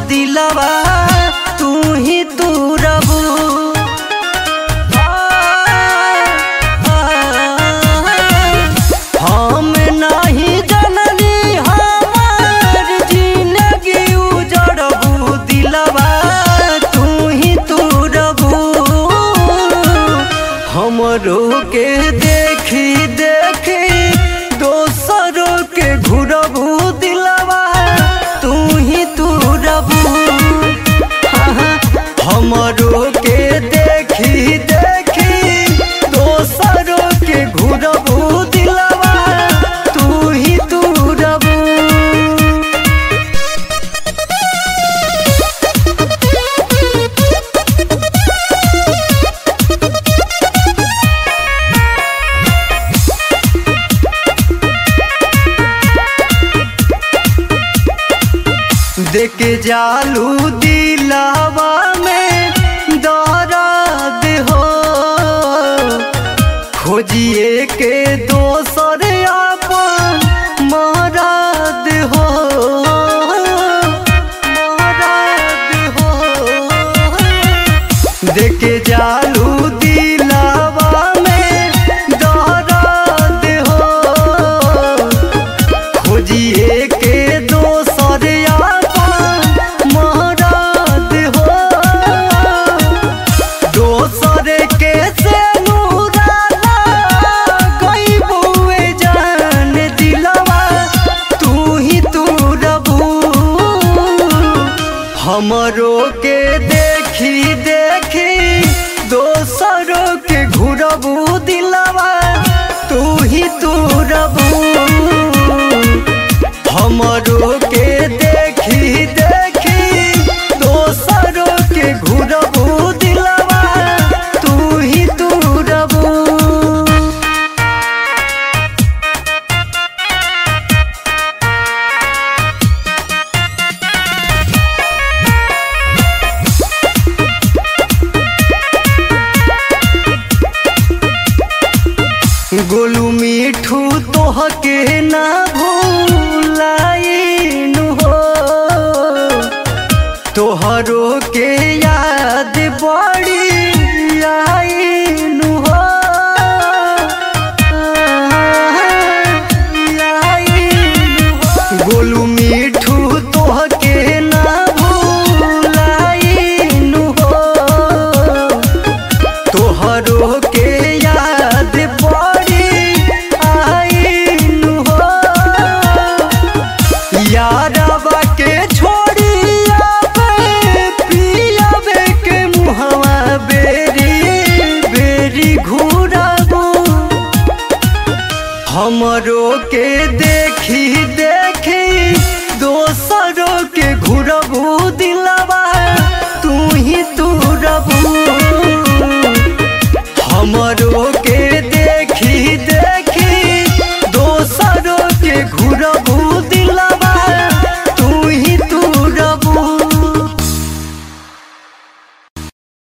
दिलवा तू ही तू रबू। हम नहीं जननी हमार जिंदगी उजड़बू, दिलवा तू ही तू रबू। हमरो के देखी देखी दोसरों के घुरबू, दिलवा तू ही तू रबू। हमरो के देखी देखी दोसरों के घुरबू, दिलवा तू ही तू रबू। देके जालू दिलावा में दर्द हो, खोजिए के दोसर अपन मरद हो, मरद हो। देके जालू दिलावा में दर्द हो, खोजिए के दोसर हमरो के देखी देखी दोसरों के घुरबू, दिलवा तू ही तू रबू। हमरो के देखी देखी दोसरों के घुरबू, दिलवा तू ही तू रबू। गोलू मीठू तोहके ना भूलाइन हो, तोहरो के याद बड़ी